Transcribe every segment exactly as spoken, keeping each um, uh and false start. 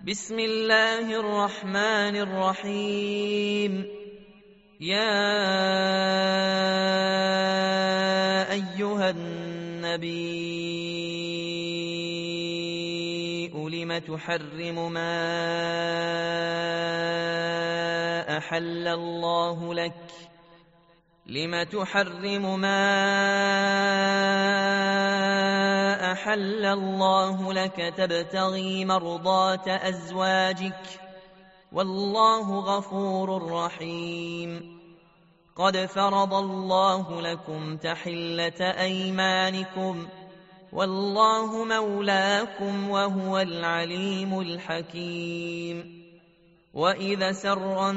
بسم الله الرحمن الرحيم. يا أيها النبي لم تحرم ما أحل الله لك لم تحرم ما أحل الله لك تبتغي مرضات أزواجك والله غفور رحيم. قد فرض الله لكم تحلة أيمانكم والله مولاكم وهو العليم الحكيم. وإذا سر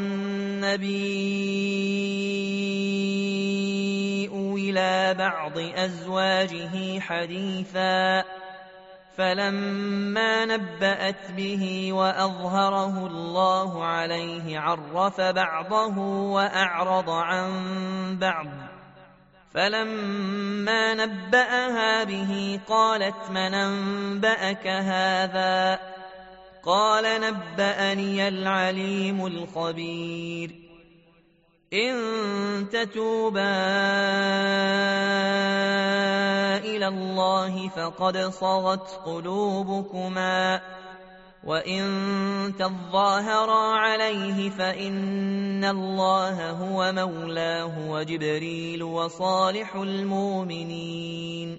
النبي إلى بعض أزواجه حديثا فلما نبأت به وأظهره الله عليه عرف بعضه وأعرض عن بعض، فلما نبأها به قالت من أنبأك هذا؟ قال نبأني العليم الخبير. إن تتوبا إلى الله فقد صغت قلوبكما، وإن تظاهرا عليه فإن الله هو مولاه وجبريل وصالح المؤمنين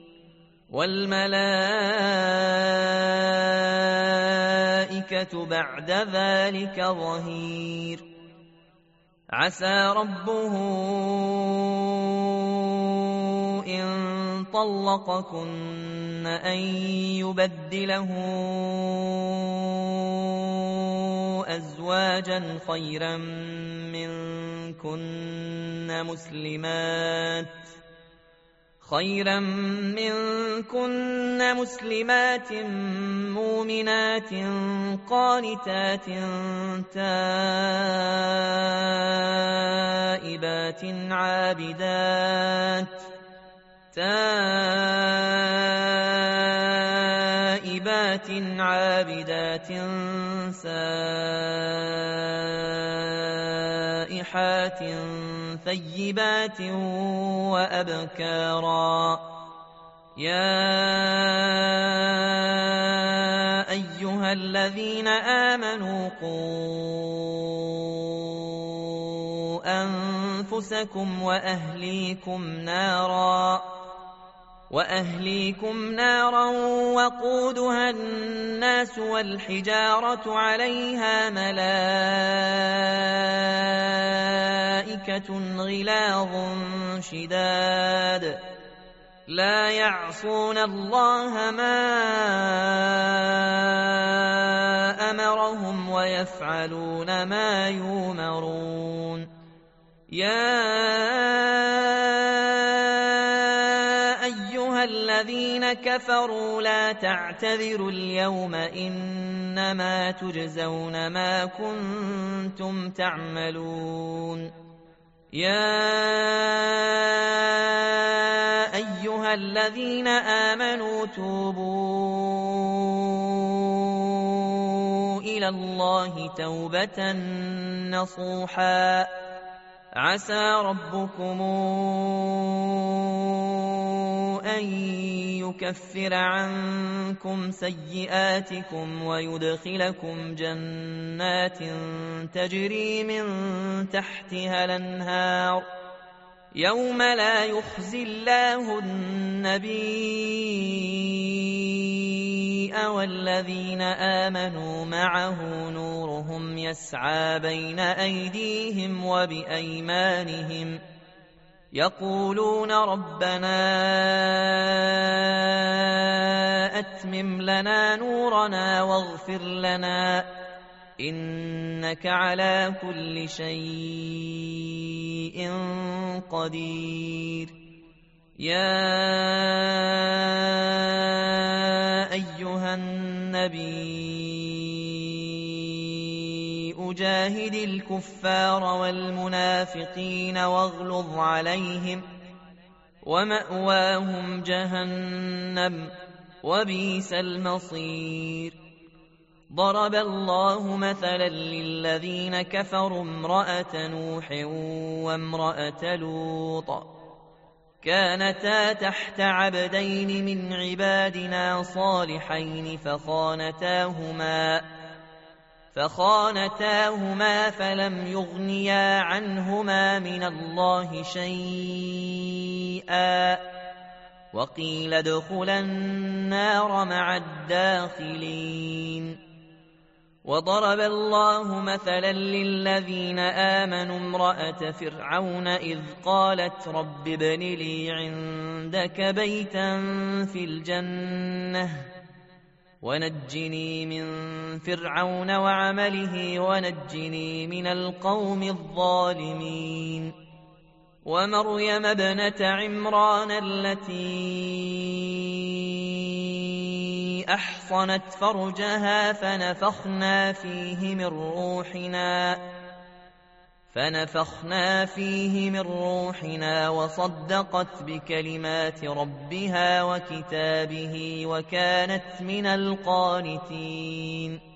والملائكة بعد ذلك ظهير. عسى ربه إن طلقكن أن يبدله أزواجا خيرا منكن مسلمات خيرا منكن مسلمات مؤمنات قانتات تائبات عابدات تائبات عابدات سائحات ثيبات وأبكارا. يا أيها الذين آمنوا قوا أنفسكم وأهليكم نارا وأهليكم نارا وقودها الناس والحجارة عليها ملائكة غلاظ شداد لا يعصون الله ما أمرهم ويفعلون ما يؤمرون. يا أيها الذين كفروا لا تعتذروا اليوم إنما تجزون ما كنتم تعملون. يا أيها الذين آمنوا توبوا إلى الله توبة نصوحا عسى ربكم أن يكفر عنكم سيئاتكم ويدخلكم جنات تجري من تحتها الأنهار يوم لا يخزي الله النبي والذين آمنوا معه نورهم يسعى بين أيديهم وبأيمانهم يقولون ربنا أتمم لنا نورنا واغفر لنا إنك على كل شيء قدير. يا أيها النبي جاهد الكفار والمنافقين واغلظ عليهم ومأواهم جهنم وبئس المصير. ضرب الله مثلا للذين كفروا امرأة نوح وامرأة لوط كانتا تحت عبدين من عبادنا صالحين فخانتاهما فخانتاهما فلم يغنيا عنهما من الله شيئا وقيل ادخلا النار مع الداخلين وضرب الله مثلا للذين آمنوا امرأة فرعون إذ قالت رب ابن لي عندك بيتا في الجنة ونجني من فرعون وعمله ونجني من القوم الظالمين ومريم ابنة عمران التي أحصنت فرجها فنفخنا فيه من روحنا فنفخنا فيه من روحنا وصدقت بكلمات ربها وكتابه وكانت من القانتين